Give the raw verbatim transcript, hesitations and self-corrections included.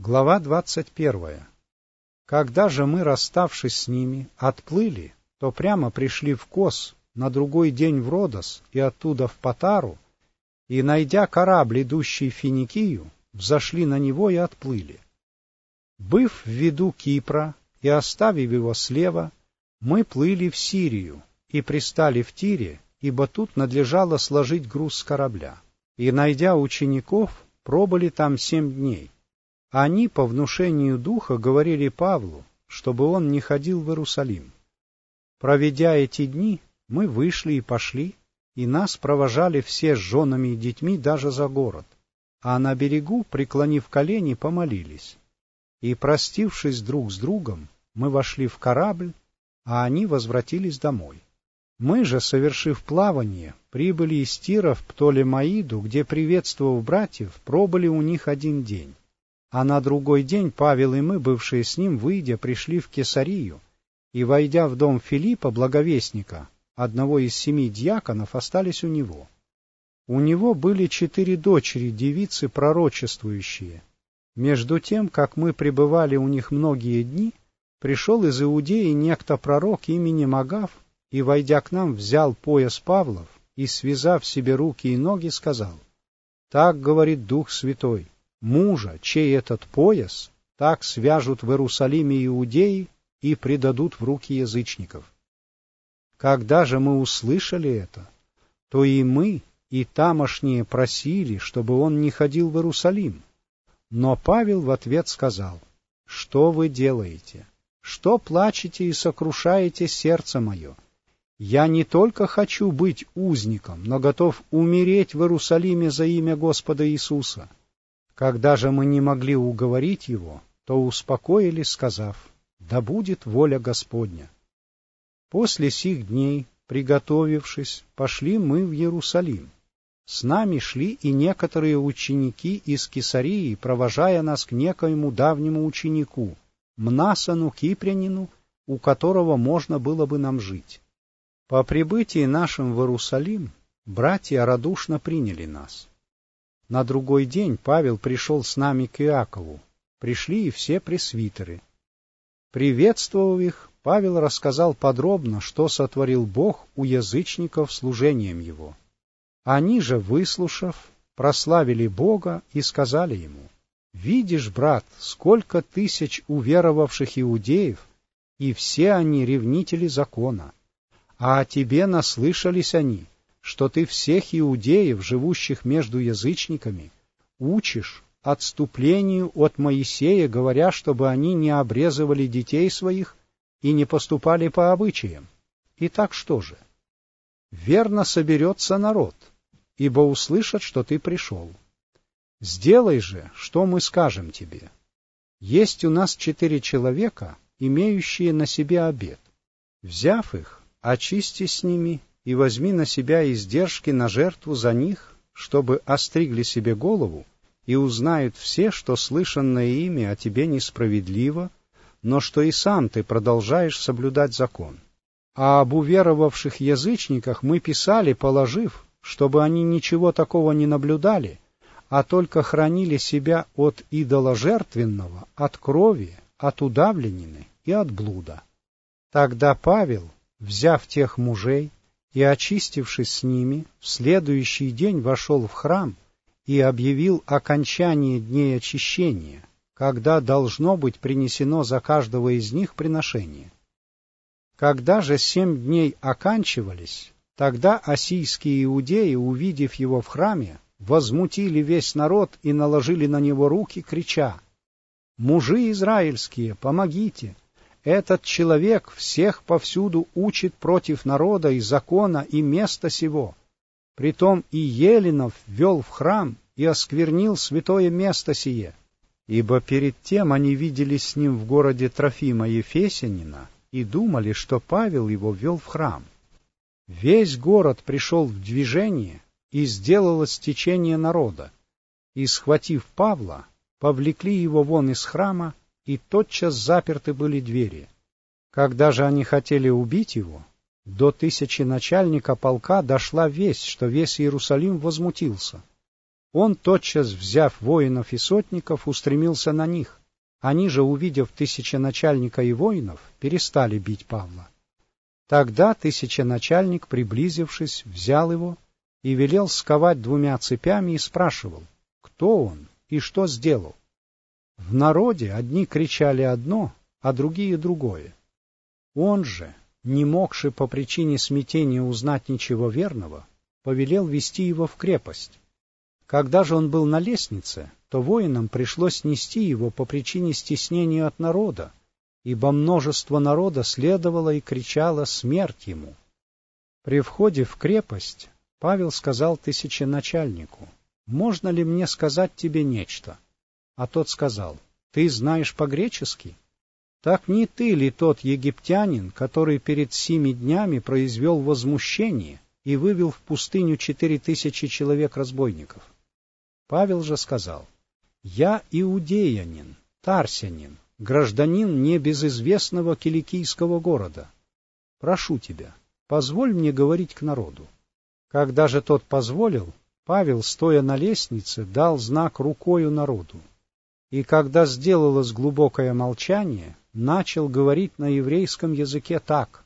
Глава двадцать первая. Когда же мы, расставшись с ними, отплыли, то прямо пришли в Кос, на другой день в Родос и оттуда в Патару, и, найдя корабль, идущий в Финикию, взошли на него и отплыли. Быв в виду Кипра и оставив его слева, мы плыли в Сирию и пристали в Тире, ибо тут надлежало сложить груз с корабля. И, найдя учеников, пробыли там семь дней. Они по внушению духа говорили Павлу, чтобы он не ходил в Иерусалим. Проведя эти дни, мы вышли и пошли, и нас провожали все с женами и детьми даже за город, а на берегу, преклонив колени, помолились. И, простившись друг с другом, мы вошли в корабль, а они возвратились домой. Мы же, совершив плавание, прибыли из Тира в Птолемаиду, где, приветствовав братьев, пробыли у них один день. А на другой день Павел и мы, бывшие с ним, выйдя, пришли в Кесарию, и, войдя в дом Филиппа, благовестника, одного из семи дьяконов, остались у него. У него были четыре дочери, девицы пророчествующие. Между тем, как мы пребывали у них многие дни, пришел из Иудеи некто пророк именем Агав, и, войдя к нам, взял пояс Павлов, и, связав себе руки и ноги, сказал: «Так говорит Дух Святой, мужа, чей этот пояс, так свяжут в Иерусалиме иудеи и предадут в руки язычников». Когда же мы услышали это, то и мы, и тамошние просили, чтобы он не ходил в Иерусалим. Но Павел в ответ сказал: «Что вы делаете? Что плачете и сокрушаете сердце мое? Я не только хочу быть узником, но готов умереть в Иерусалиме за имя Господа Иисуса». Когда же мы не могли уговорить его, то успокоили, сказав: «Да будет воля Господня». После сих дней, приготовившись, пошли мы в Иерусалим. С нами шли и некоторые ученики из Кесарии, провожая нас к некоему давнему ученику, Мнасону Кипрянину, у которого можно было бы нам жить. По прибытии нашим в Иерусалим братья радушно приняли нас. На другой день Павел пришел с нами к Иакову. Пришли и все пресвитеры. Приветствовав их, Павел рассказал подробно, что сотворил Бог у язычников служением его. Они же, выслушав, прославили Бога и сказали ему: «Видишь, брат, сколько тысяч уверовавших иудеев, и все они ревнители закона. А о тебе наслышались они, что ты всех иудеев, живущих между язычниками, учишь отступлению от Моисея, говоря, чтобы они не обрезывали детей своих и не поступали по обычаям. Итак, что же? Верно соберется народ, ибо услышат, что ты пришел. Сделай же, что мы скажем тебе. Есть у нас четыре человека, имеющие на себе обет. Взяв их, очисти с ними и возьми на себя издержки на жертву за них, чтобы остригли себе голову, и узнают все, что слышанное ими о тебе несправедливо, но что и сам ты продолжаешь соблюдать закон. А об уверовавших язычниках мы писали, положив, чтобы они ничего такого не наблюдали, а только хранили себя от идоложертвенного, от крови, от удавленины и от блуда». Тогда Павел, взяв тех мужей и очистившись с ними, в следующий день вошел в храм и объявил окончание дней очищения, когда должно быть принесено за каждого из них приношение. Когда же семь дней оканчивались, тогда ассийские иудеи, увидев его в храме, возмутили весь народ и наложили на него руки, крича: «Мужи израильские, помогите! Этот человек всех повсюду учит против народа и закона и места сего. Притом и Еленов ввел в храм и осквернил святое место сие». Ибо перед тем они виделись с ним в городе Трофима Ефесянина и думали, что Павел его ввел в храм. Весь город пришел в движение, и сделалось течение народа, и, схватив Павла, повлекли его вон из храма, и тотчас заперты были двери. Когда же они хотели убить его, до тысячи начальника полка дошла весть, что весь Иерусалим возмутился. Он, тотчас взяв воинов и сотников, устремился на них. Они же, увидев тысяченачальника и воинов, перестали бить Павла. Тогда тысяченачальник, приблизившись, взял его и велел сковать двумя цепями и спрашивал, кто он и что сделал. В народе одни кричали одно, а другие другое. Он же, не могши по причине смятения узнать ничего верного, повелел вести его в крепость. Когда же он был на лестнице, то воинам пришлось нести его по причине стеснения от народа, ибо множество народа следовало и кричало «Смерть ему!». При входе в крепость Павел сказал тысяченачальнику, «Можно ли мне сказать тебе нечто?» А тот сказал, «Ты знаешь по-гречески? Так не ты ли тот египтянин, который перед семи днями произвел возмущение и вывел в пустыню четыре тысячи человек-разбойников?» Павел же сказал, «Я иудеянин, тарсянин, гражданин небезызвестного киликийского города. Прошу тебя, позволь мне говорить к народу». Когда же тот позволил, Павел, стоя на лестнице, дал знак рукою народу. И когда сделалось глубокое молчание, начал говорить на еврейском языке так: